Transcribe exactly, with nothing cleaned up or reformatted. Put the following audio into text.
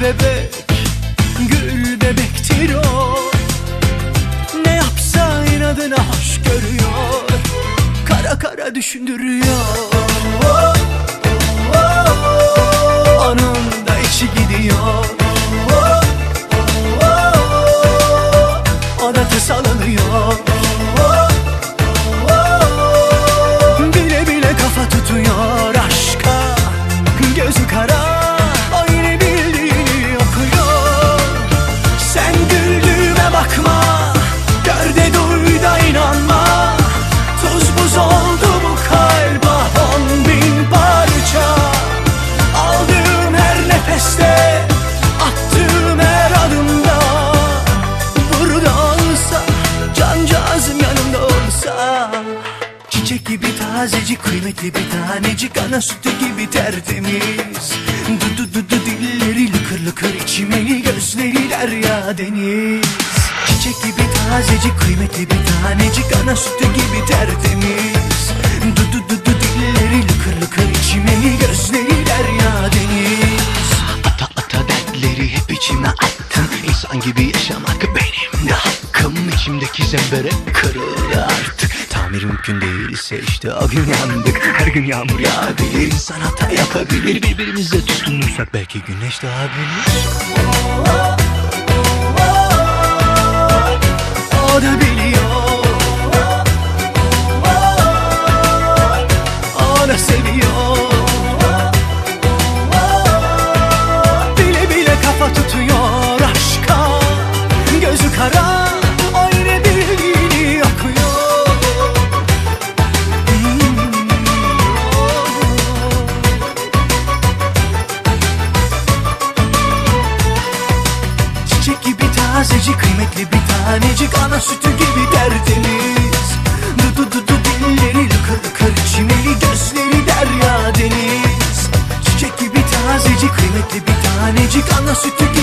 bebek, gül bebektir o. Ne yapsa inadına hoş görüyor, kara kara düşündürüyor. Onun da içi gidiyor, o da tasalanıyor. Bile bile kafa tutuyor aşka, gözü kara, o yine bildiğini okuyor. Sen güldüğüme bakma, gör de duy da inanma. Tuz buz oldu bu kalp, ah on bin parça. Aldığım her nefeste, attığım her adımda, burada olsa, cancağızım yanımda olsa. Çiçek gibi tazecik, kıymetli bir tanecik, ana sütü gibi tertemiz. Du du du du dilleri lıkır lıkır, içimeli gözleri derya deniz. Çiçek gibi tazecik, kıymetli bir tanecik, ana sütü gibi tertemiz. Du du du du dilleri lıkır lıkır, içimeli gözleri derya deniz. Ata ata dertleri hep içime attım, İnsan gibi yaşamak benim de hakkım. İçimdeki zembere kırıldı artık, tamir mümkün değilse işte o gün yandık. Her gün yağmur yağabilir, insan hata yapabilir. Birbirimizle tutunursak belki güneş doğabilir. O da biliyor, o da seviyor. Bile bile kafa tutuyor aşka, gözü kara, o yine bildiğini okuyor. Çiçek gibi tazecik, kıymetli bir tanecik, ana sütü gibi tertemiz. Du du du du dilleri lıkır lıkır, içimeli gözleri derya deniz. Çiçek gibi tazecik, kıymetli bir tanecik, ana sütü gibi